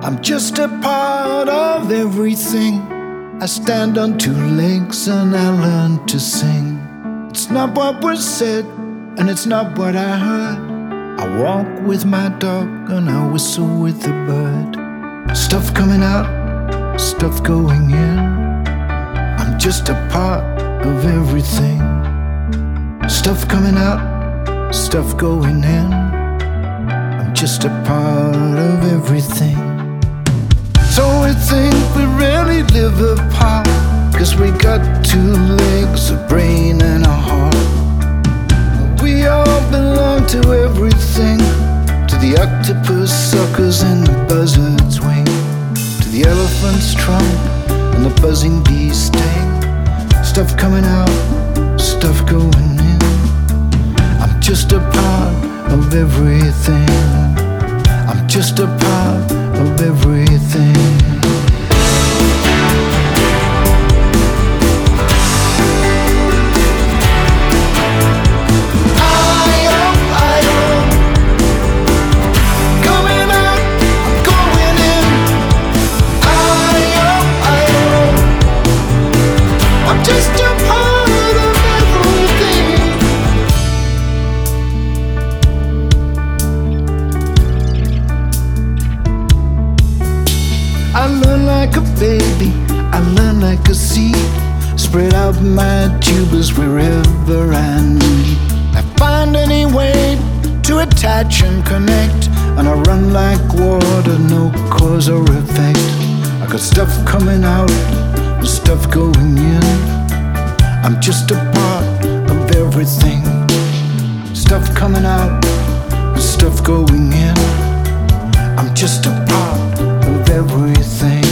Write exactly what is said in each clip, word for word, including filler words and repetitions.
I'm just a part of everything. I stand on two legs and I learn to sing. It's not what was said, and it's not what I heard. I walk with my dog and I whistle with the bird. Stuff coming out, stuff going in. I'm just a part of everything. Stuff coming out, stuff going in. I'm just a part of everything. So we think we really live apart, 'cause we got two legs, a brain and a heart. We all belong to everything, to the octopus suckers and the buzzard's wing, to the elephant's trunk and the buzzing bee's sting. Stuff coming out, stuff going in. I'm just a part of everything. I'm just a part of everything. I learn like a baby, I learn like a seed. Spread out my tubers wherever I need. I find any way to attach and connect, and I run like water, no cause or effect. I got stuff coming out and stuff going in. I'm just a part of everything. Stuff coming out and stuff going in. I'm just a part of everything.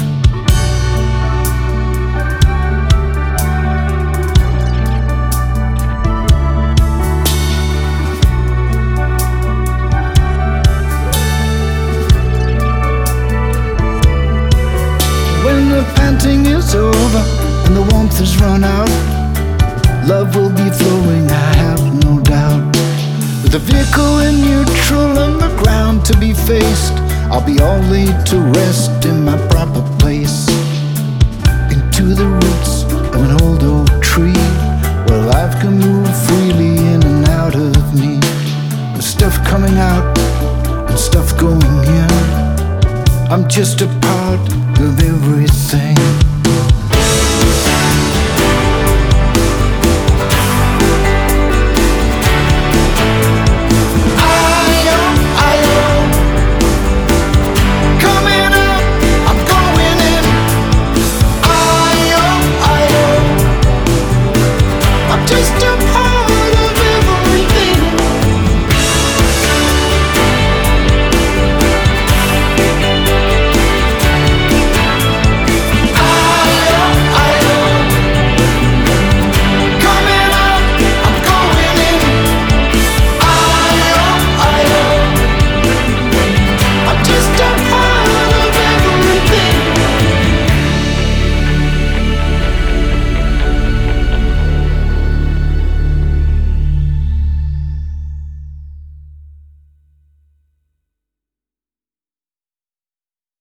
When the panting is over and the warmth has run out, love will be flowing, I have no doubt. With the vehicle in neutral and the ground to be faced, I'll be all laid to rest in my proper place. Into the roots of an old oak tree, where life can move freely in and out of me. With stuff coming out and stuff going in. I'm just a part of everything.